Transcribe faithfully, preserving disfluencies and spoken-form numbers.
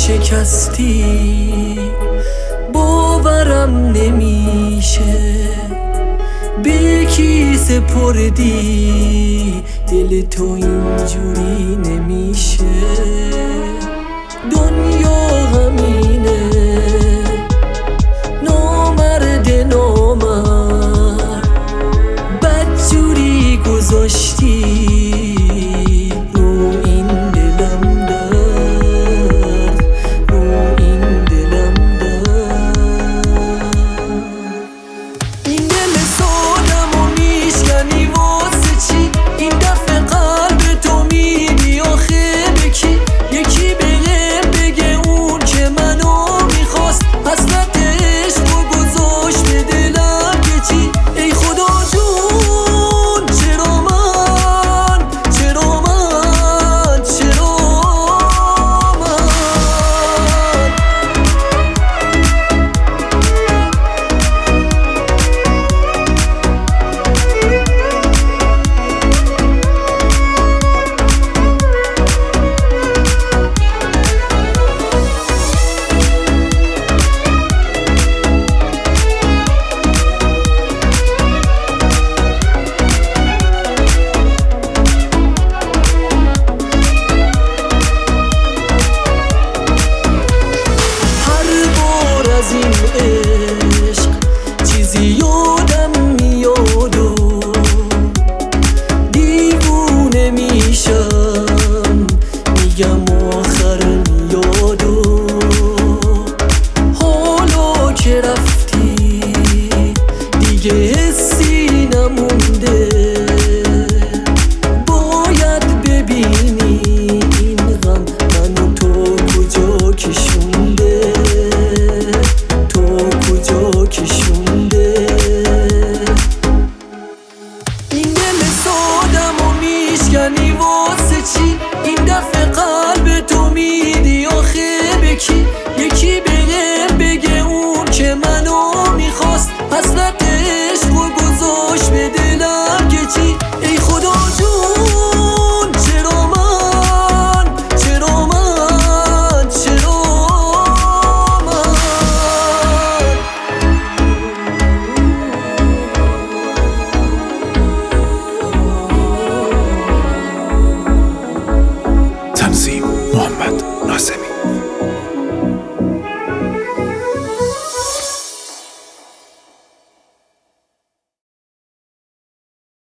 شکستی باورم نمیشه، به کی سپردی دل تو اینجوری نمیشه. دنیا همینه، نامرد نامرد بدجوری گذاشتی رو این دلم درد، رو این دلم درد. این دل سادم و میشکنی واسه چی؟ این دفعه قلب تو میدی آخه به کی؟ یکی بگه بگه اون که منو میخواست، حسرت عشق و گذاشت به دلم که چی؟ ای خدا جون چرا من، چرا من، چرا من؟ از این عشق چیزی یادم میاد و دیوونه میشم، میگم آخر میاد و حالا که رفتی دیگه حسی نمونده، باید ببینی این غم منو تو کجا کشونده، کشونده. این دل سادم و میشکنی واسه چی؟ این دفعه قلب تو میدی آخه به کی؟ یکی بگه بگه اون که منو میخواست، حسرت عشق و گذاشت به دلم که چی؟ ای خدا جون چرا من، چرا من، چرا من؟ تنظیم محمد ناظمی.